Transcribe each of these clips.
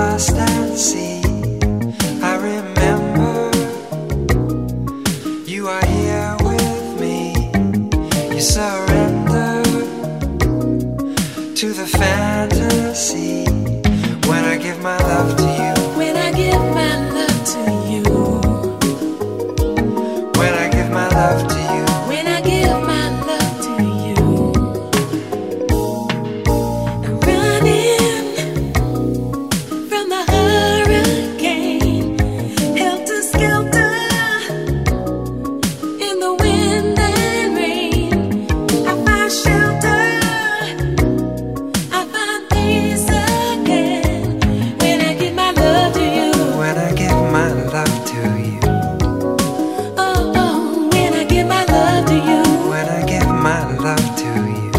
lost at sea. I remember you are here with me. You surrender to the fantasy when I give my love to you. When I give my love to you. When I give my love to you. When I give my love to you. I'm running from the hurricane, helter skelter in the wind and rain. I find shelter, I find peace again when I give my love to you. When I give my love to you. Oh, oh, when I give my love to you. When I give my love to you.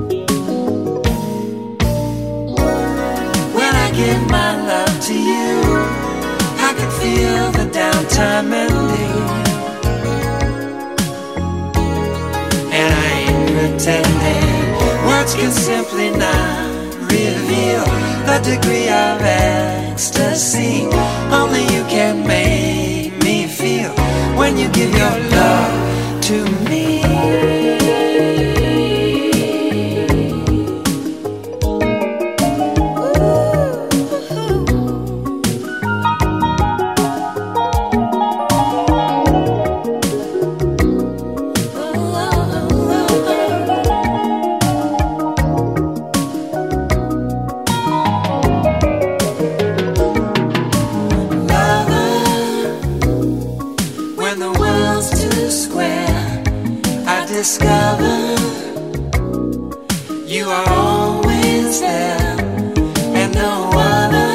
When I give my love to you, I can feel the downtime ending. And I ain't pretending. Words can simply not reveal the degree of ecstasy. Only you can make me feel when you give your love to me. When the world's too square, I discover you are always there, and no other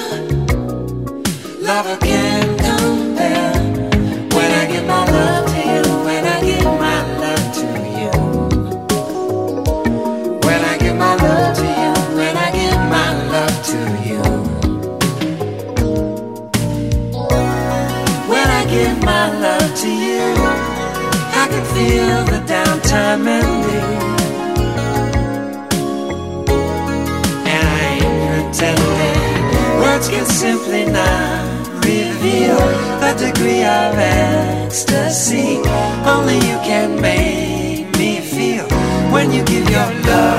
lover can compare. When I give my love to you, when I give my love to you. When I give my love to you, when I give my love to you. When I give my love to you, I can feel the downtime ending. And I ain't pretending. Words can simply not reveal the degree of ecstasy. Only you can make me feel when you give your love